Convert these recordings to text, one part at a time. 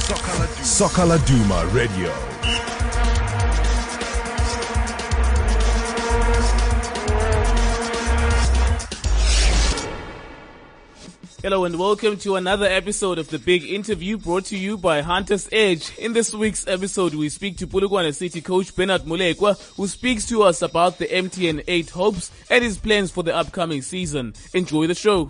Soccer Laduma Radio. Hello and welcome to another episode of The Big Interview brought to you by Hunters Edge. In this week's episode, we speak to Polokwane City coach Bernard Molekwa, who speaks to us about the MTN 8 hopes and his plans for the upcoming season. Enjoy the show.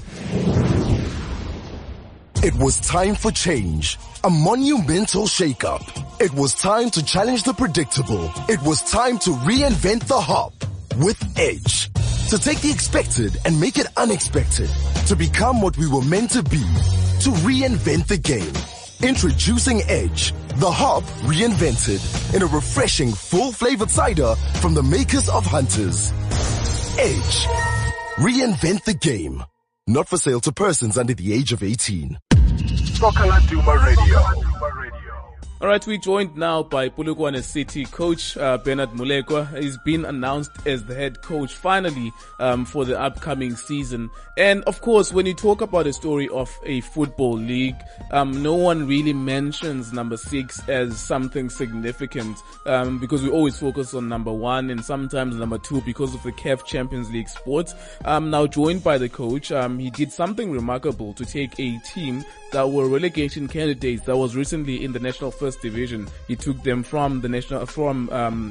It was time for change, a monumental shakeup. It was time to challenge the predictable. It was time to reinvent the hop with Edge. To take the expected and make it unexpected. To become what we were meant to be. To reinvent the game. Introducing Edge, the hop reinvented in a refreshing full-flavored cider from the makers of Hunters. Edge. Reinvent the game. Not for sale to persons under the age of 18. Soccer Laduma Radio. All right, we're joined now by Polokwane City coach Bernard Molekwa. He's been announced as the head coach finally for the upcoming season. And of course, when you talk about a story of a football league, no one really mentions number 6 as something significant because we always focus on number 1 and sometimes number 2 because of the CAF Champions League sports. Now joined by the coach, he did something remarkable to take a team that were relegation candidates that was recently in the National First Division. He took them from the national from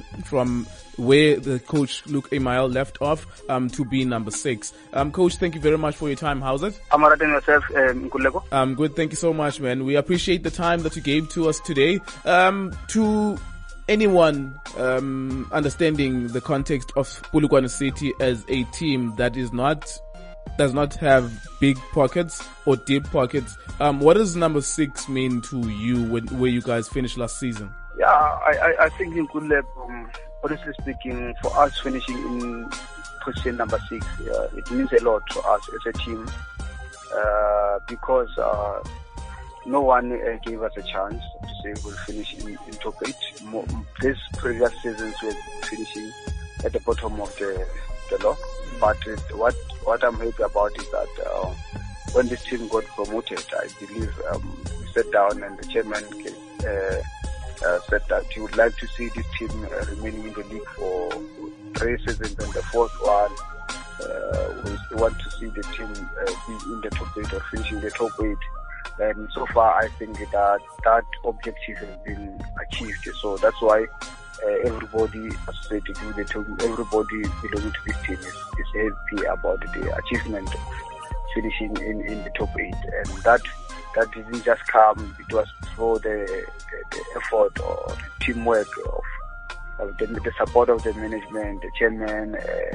where the coach Luke Email left off to be number 6. Coach, thank you very much for your time. How's it? I'm alright, and yourself, Nkululeko? Good. Thank you so much, man. We appreciate the time that you gave to us today. To anyone understanding the context of Polokwane City as a team that does not have big pockets or deep pockets. What does number 6 mean to you where you guys finished last season? Yeah, I think in Nkululeko, honestly speaking, for us finishing in position number 6, it means a lot to us as a team because no one gave us a chance to say we'll finish in top 8. These previous seasons were finishing at the bottom of the log. But what I'm happy about is that when this team got promoted, I believe we sat down and the chairman said that he would like to see this team remaining in the league for 3 seasons, and the 4th one we want to see the team be in the top 8 or finishing the top 8. And so far, I think that objective has been achieved. So that's why everybody associated with the team, everybody belonging to this team is happy about the achievement of finishing in the top 8. And that didn't just come, it was through the effort or the teamwork of the support of the management, the chairman,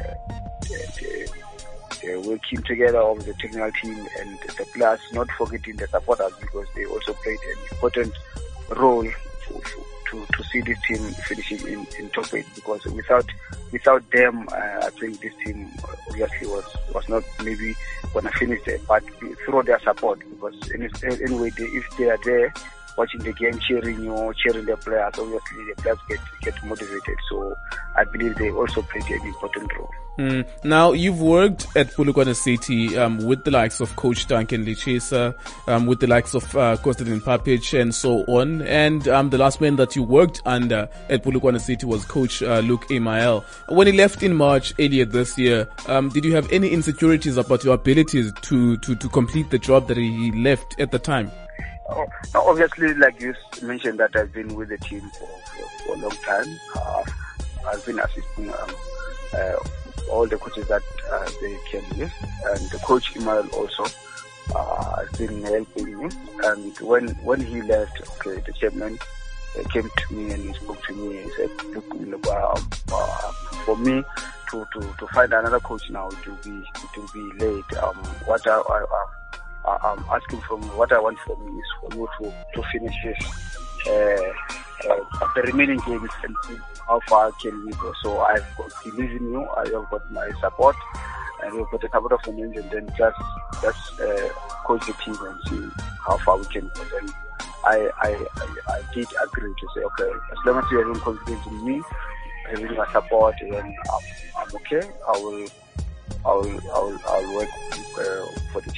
the working together of the technical team and the players, not forgetting the supporters, because they also played an important role to see this team finishing in top 8, because without them, I think this team obviously was not maybe gonna finish there, but through their support, because anyway, if they are there watching the game, cheering the players, obviously the players get motivated. So I believe they also played an important role. Now, you've worked at Polokwane City with the likes of Coach Duncan Lichesa, with the likes of Konstantin Papic and so on. And the last man that you worked under at Polokwane City was Coach Luke Emael. When he left in March earlier this year, did you have any insecurities about your abilities to complete the job that he left at the time? Obviously, like you mentioned, that I've been with the team for a long time. I've been assisting all the coaches that they came with, and the coach Emmanuel also has been helping me. And when he left, the chairman came to me and he spoke to me. He said, "Look, for me to find another coach now, it will be late. What I'm asking from what I want from you is for you to finish this the remaining games and see how far can we go. So I've got believe in you. I have got my support, and we've got a couple of names, and then just coach the team and see how far we can go." And I did agree to say, okay, as long as you're having confidence in me, having my support, then I'm okay. I'll work for the team.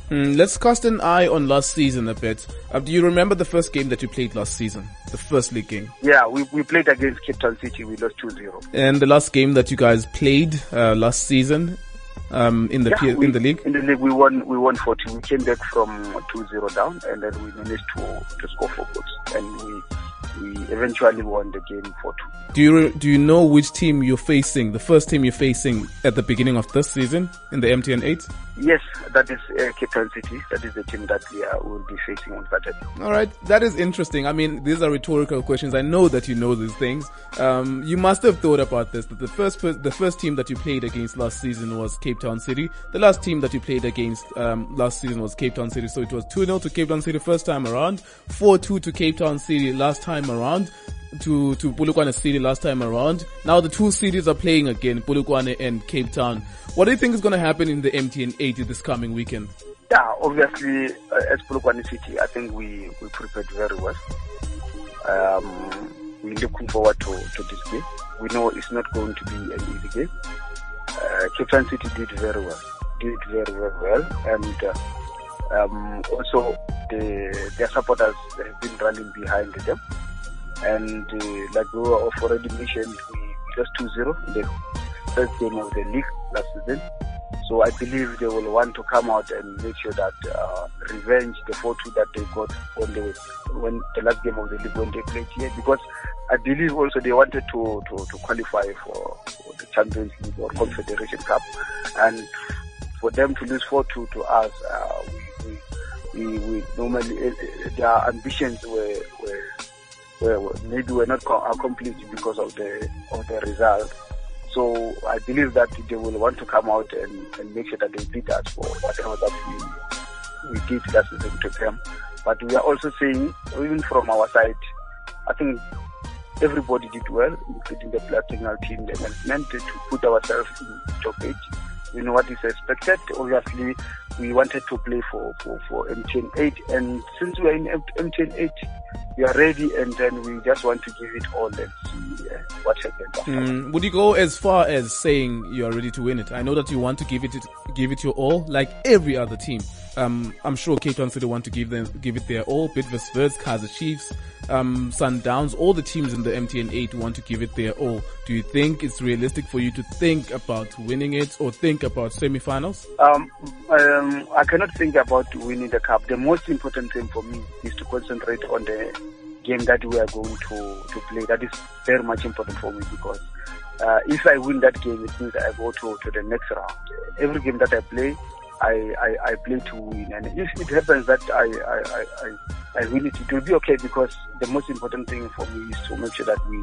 Let's cast an eye on last season a bit. Do you remember the first game that you played last season? The first league game? Yeah, we played against Cape Town City. We lost 2-0. And the last game that you guys played last season in the league? In the league, we won 4-2. We came back from 2-0 down, and then we managed to score 4 goals. And we eventually won the game 4-2. Do you know which team you're facing, the first team you're facing at the beginning of this season in the MTN 8? Yes, that is Cape Town City. That is the team that we will be facing on Saturday. All right, that is interesting. I mean, these are rhetorical questions. I know that you know these things. You must have thought about this, that the first team that you played against last season was Cape Town City. The last team that you played against last season was Cape Town City. So it was 2-0 to Cape Town City first time around, 4-2 to Cape Town City last time around, to Polokwane City last time around. Now the two cities are playing again, Polokwane and Cape Town. What do you think is going to happen in the MTN 80 this coming weekend? Yeah, obviously, as Polokwane City, I think we prepared very well. We're looking forward to this game. We know it's not going to be an easy game. Cape Town City did very well. And also, their supporters have been running behind them. And like we were already mentioned, we lost 2-0 in the first game of the league last season. So I believe they will want to come out and make sure that revenge the 4-2 that they got when the last game of the league when they played here. Because I believe also they wanted to qualify for the Champions League or Confederation Cup, and for them to lose 4-2 to us, we normally their ambitions were not accomplished because of the result. So I believe that they will want to come out and make sure that they beat us for whatever that we did last season to them. But we are also saying, even from our side, I think everybody did well, including the national team, the management, to put ourselves in top 8. We know what is expected. Obviously, we wanted to play for MTN 8, and since we are in MTN 8, we are ready, and then we just want to give it all and see what happens. Would you go as far as saying you are ready to win it? I know that you want to give it your all, like every other team. I'm sure Cape Town City want to give it their all. Bidvest, Kaizer Chiefs, Sundowns, all the teams in the MTN 8 want to give it their all. Do you think it's realistic for you to think about winning it or think about semi-finals? I cannot think about winning the cup. The most important thing for me is to concentrate on the game that we are going to play. That is very much important for me, because if I win that game, it means I go to the next round. Every game that I play, I play to win, and if it happens that I win it, it will be okay, because the most important thing for me is to make sure that we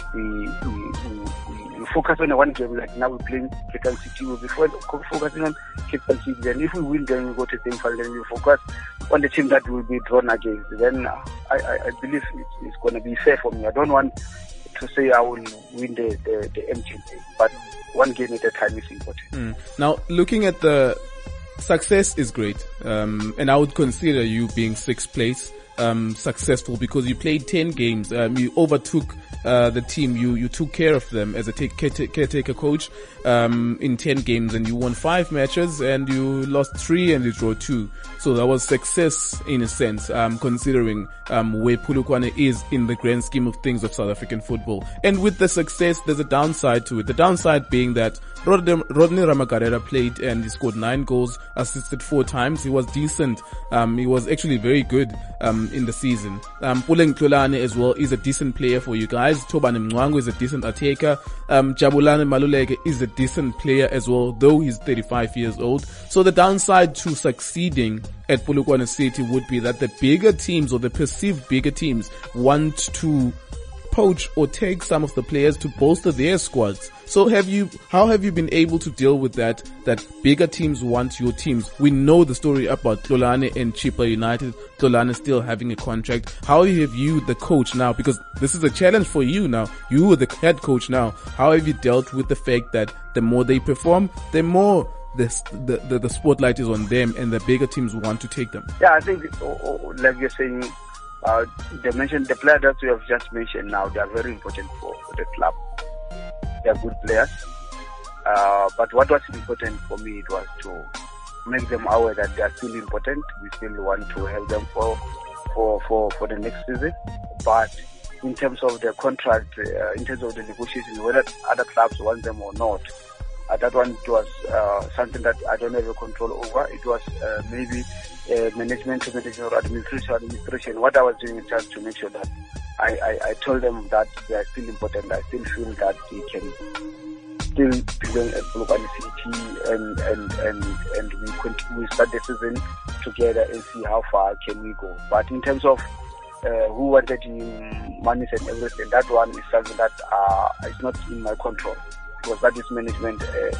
focus on one game. Like now we're playing Cape Town City, we'll be focusing on Cape Town City, and if we win, then we go to the semi-final, then we focus on the team that will be drawn against. Then I believe it's going to be fair for me. I don't want to say I will win the MTN, but one game at a time is important. Now, looking at the success is great, and I would consider you being 6th place successful, because you played 10 games. You overtook the team. You took care of them as a caretaker coach in 10 games, and you won 5 matches, and you lost 3 and you drew 2. So that was success in a sense, considering where Polokwane is in the grand scheme of things of South African football. And with the success, there's a downside to it. The downside being that Rodney Ramakarela played and he scored 9 goals, assisted 4 times. He was decent. He was actually very good in the season. Puleng Tlolane as well is a decent player for you guys. Tobani Mwangu is a decent attacker. Jabulani Maluleke is a decent player as well, though he's 35 years old. So the downside to succeeding at Polokwane City would be that the bigger teams, or the perceived bigger teams, want to poach or take some of the players to bolster their squads. So how have you been able to deal with that bigger teams want your teams? We know the story about Tlolane and Chippa United, Tlolane still having a contract. How have you, the coach now, because this is a challenge for you now, you are the head coach now, how have you dealt with the fact that the more they perform, the more the spotlight is on them and the bigger teams want to take them? Yeah, I think, like you're saying, the players that we have just mentioned now, they are very important for the club. They are good players. But what was important for me, it was make them aware that they are still important. We still want to help them for the next season. But in terms of the contract, in terms of the negotiation, whether other clubs want them or not, that one was something that I don't have a control over. It was maybe management to management or administration. What I was doing is just to make sure that I told them that they are still important. I still feel that they can still belong at Polokwane City, and we start the season together and see how far can we go. But in terms of who wanted money and everything, that one is something that is not in my control, because that is management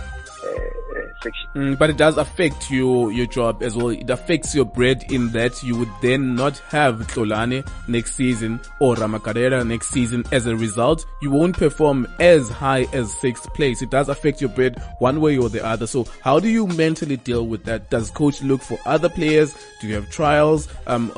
section. But it does affect your job as well. It affects your bread in that you would then not have Tlolane next season or Ramakarela next season. As a result, you won't perform as high as 6th place. It does affect your bread one way or the other. So how do you mentally deal with that? Does coach look for other players? Do you have trials?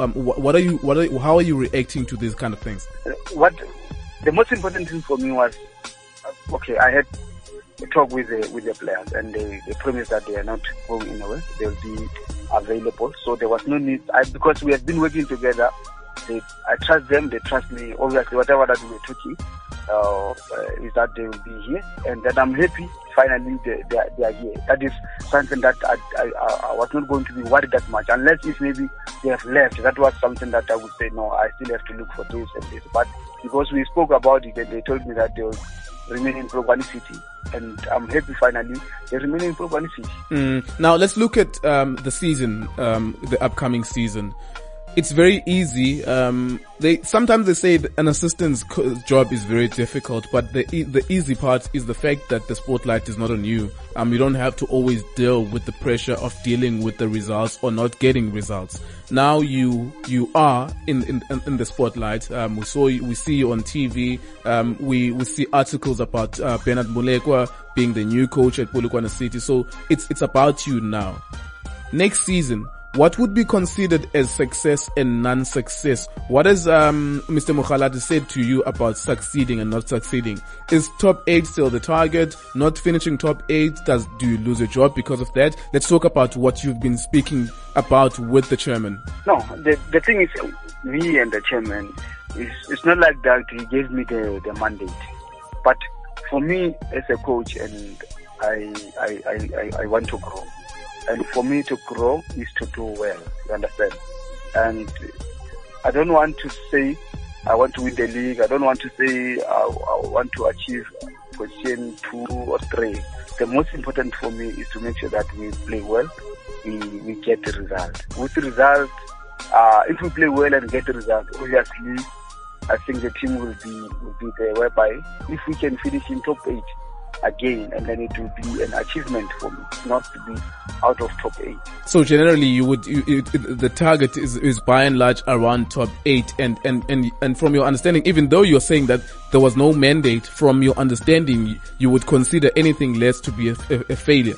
How are you reacting to these kind of things? What the most important thing for me was, okay, I had a talk with the players, and they promised that they are not going anywhere. They'll be available. So there was no need, because we have been working together. I trust them, they trust me. Obviously, whatever that we're talking, is that they will be here, and that I'm happy. Finally, they are here. That is something that I was not going to be worried that much, unless if maybe they have left. That was something that I would say, no, I still have to look for this and this. But because we spoke about it, and they told me that they will remain in Polokwane City, and I'm happy finally they remain in Polokwane City. Now let's look at the season, the upcoming season. It's very easy. Sometimes they say that an assistant's job is very difficult, but the easy part is the fact that the spotlight is not on you. You don't have to always deal with the pressure of dealing with the results or not getting results. Now you are in the spotlight. We see you on TV. We see articles about Bernard Mulekwa being the new coach at Polokwane City. So it's about you now. Next season, what would be considered as success and non-success? What has Mr. Mokhalati said to you about succeeding and not succeeding? Is top 8 still the target? Not finishing top 8, do you lose your job because of that? Let's talk about what you've been speaking about with the chairman. No, the thing is, me and the chairman, it's not like that he gave me the mandate. But for me as a coach, and I want to grow. And for me to grow is to do well, you understand? And I don't want to say I want to win the league. I don't want to say I want to achieve position 2 or 3. The most important for me is to make sure that we play well, we get the result. With the result, if we play well and get the result, obviously, I think the team will be there, whereby if we can finish in top 8, again, and then it will be an achievement for me, not to be out of top 8. So generally, the target is by and large around top 8, and from your understanding, even though you're saying that there was no mandate, from your understanding, you would consider anything less to be a failure.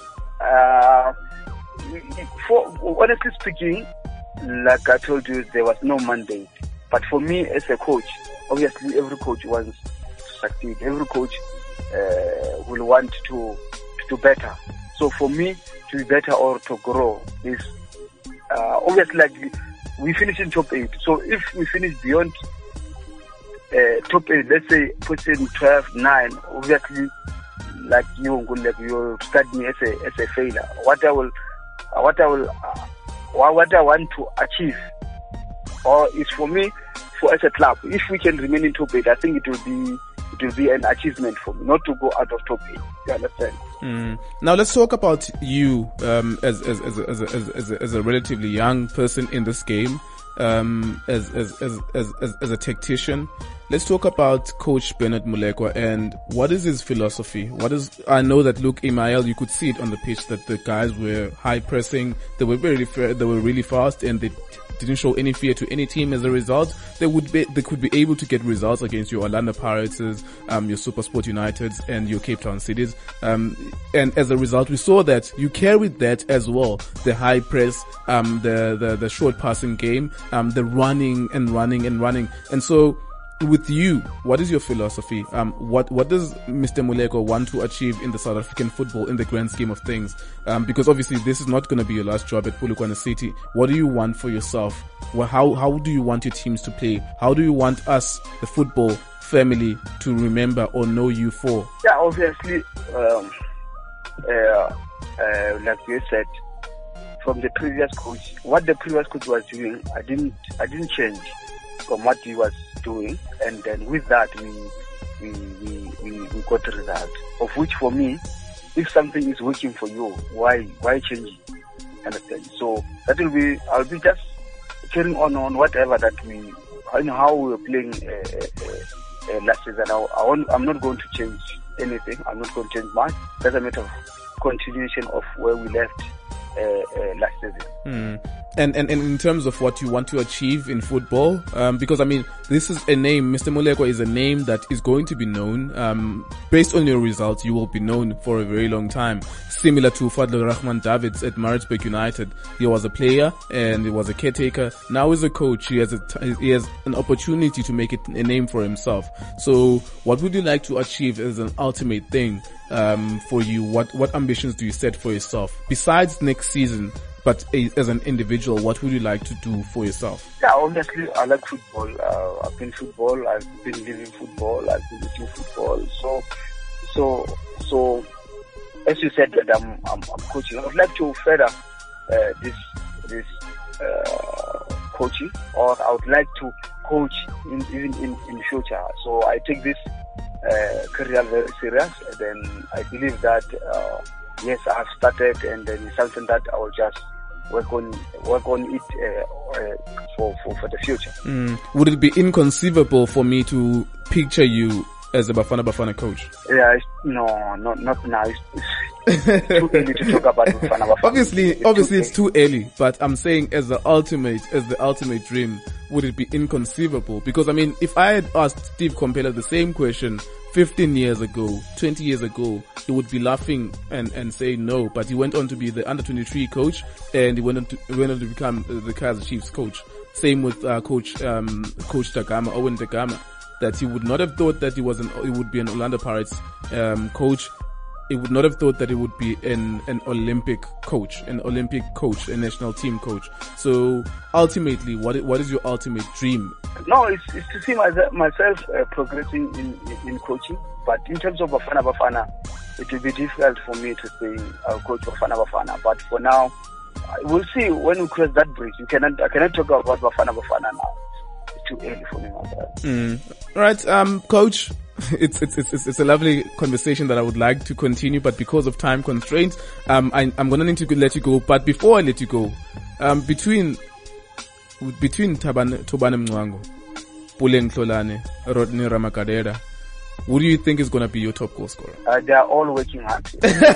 Honestly speaking, like I told you, there was no mandate. But for me as a coach, obviously every coach wants to succeed. Every coach will want to do better. So for me to be better or to grow is obviously, like, we finish in top 8. So if we finish beyond top 8, let's say position 12, 9, obviously, like you'll start me as a failure. What I want to achieve, or is for me, as a club, if we can remain in top 8, I think it will be an achievement for me, not to go out of top 8. You understand? Now let's talk about you as a relatively young person in this game, as a tactician. Let's talk about Coach Bernard Mulekwa and what is his philosophy. I know that, look, Imael, you could see it on the pitch that the guys were high pressing, they were really fast, and they didn't show any fear to any team. As a result, they could be able to get results against your Orlando Pirates, your SuperSport Uniteds, and your Cape Town Cities. And as a result, we saw that you carried that as well. The high press, the short passing game, the running. And so with you, what is your philosophy? What does Mr. Moleko want to achieve in the South African football in the grand scheme of things? Because obviously this is not going to be your last job at Polokwane City. What do you want for yourself? Well, how do you want your teams to play? How do you want us, the football family, to remember or know you for? Yeah, obviously, like you said, from the previous coach, what the previous coach was doing, I didn't change from what he was doing, and then with that we got a result. Of which, for me, if something is working for you, why change it? Understand? So I'll be just carrying on whatever that how we were playing last season. I'm not going to change anything. I'm not going to change much. That's a matter of continuation of where we left last season. And in terms of what you want to achieve in football, because I mean, this is a name, Mr. Moleko is a name that is going to be known. Based on your results, you will be known for a very long time. Similar to Fadlu Rahman Davids at Maritzburg United. He was a player and he was a caretaker. Now as a coach, he has an opportunity to make it a name for himself. So what would you like to achieve as an ultimate thing for you? What ambitions do you set for yourself? Besides next season, but as an individual, what would you like to do for yourself? Yeah, obviously, I like football. I've been football. I've been living football. I've been eating football. So, as you said, that I'm coaching. I would like to further this coaching, or I would like to coach even in future. So I take this career very serious. And then I believe that yes, I have started, and then it's something that I will just work on it for the future. Would it be inconceivable for me to picture you as a Bafana coach? Yeah, not now. It's too early to talk about Bafana. Obviously, it's too early. But I'm saying, as the ultimate dream, would it be inconceivable? Because I mean, if I had asked Steve Komphela the same question 15 years ago, 20 years ago, he would be laughing and say no. But he went on to be the under-23 coach, and he went on to become the Kaizer Chiefs coach. Same with Coach Dagama, Owen Dagama, that he would not have thought that he would be an Orlando Pirates coach. He would not have thought that he would be an Olympic coach, a national team coach. So ultimately, what is your ultimate dream? No, it's to see myself progressing in coaching. But in terms of Bafana, it will be difficult for me to say I'll coach Bafana. But for now, we'll see when we cross that bridge. I cannot talk about Bafana now. It's too early for me, my friend. All right, Coach. It's a lovely conversation that I would like to continue, but because of time constraints, I'm gonna need to let you go. But before I let you go, between Tobane Mngwango, Puleng Tlolane, Rodney Ramagadela, who do you think is gonna be your top goal scorer? They are all working hard. They're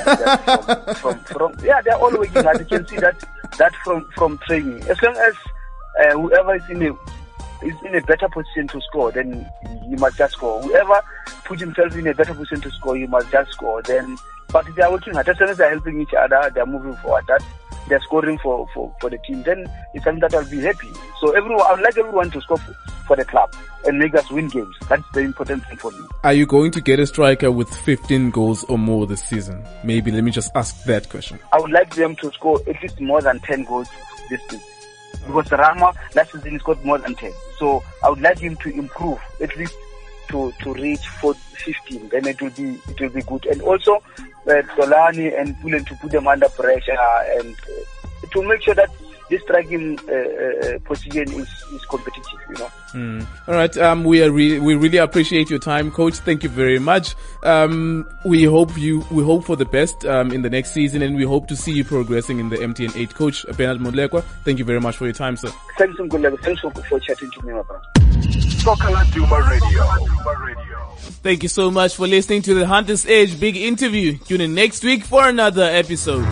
all working hard. You can see that from training. As long as whoever is in a better position to score, then you must just score. Whoever puts himself in a better position to score, you must just score. But they are working hard. As long as they're helping each other, they're moving forward, that they're scoring for the team, then it's something that I'll be happy. So I would like everyone to score for the club and make us win games. That's the important thing for me. Are you going to get a striker with 15 goals or more this season? Maybe let me just ask that question. I would like them to score at least more than 10 goals this season. Because Rama last season he scored more than 10. So I would like him to improve at least to reach 15. Then it will be good. And also Solani and Pulen to put them under pressure and to make sure that this striking position is competitive, you know. All right. We really appreciate your time, Coach. Thank you very much. We hope for the best in the next season, and we hope to see you progressing in the MTN 8. Coach Bernard Moleko, thank you very much for your time, sir. Thanks, Mguleko. Thanks for chatting to me, my brother. Soccer Laduma Radio. Thank you so much for listening to the Hunter's Edge Big Interview. Tune in next week for another episode.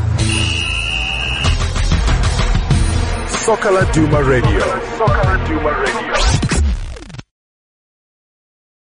Soccer Laduma Radio.